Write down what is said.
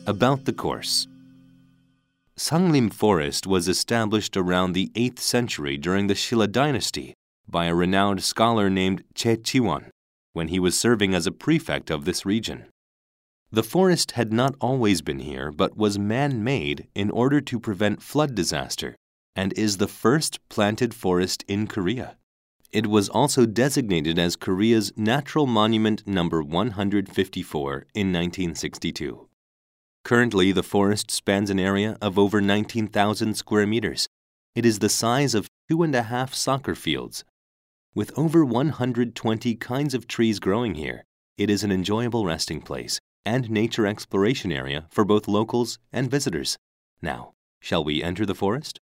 About the course. Sanglim Forest was established around the 8th century during the Shilla dynasty by a renowned scholar named Che Chiwon when he was serving as a prefect of this region. The forest had not always been here but was man-made in order to prevent flood disaster and is the first planted forest in Korea. It was also designated as Korea's Natural Monument number 154 in 1962. Currently, the forest spans an area of over 19,000 square meters. It is the size of 2.5 soccer fields. With over 120 kinds of trees growing here, it is an enjoyable resting place and nature exploration area for both locals and visitors. Now, shall we enter the forest?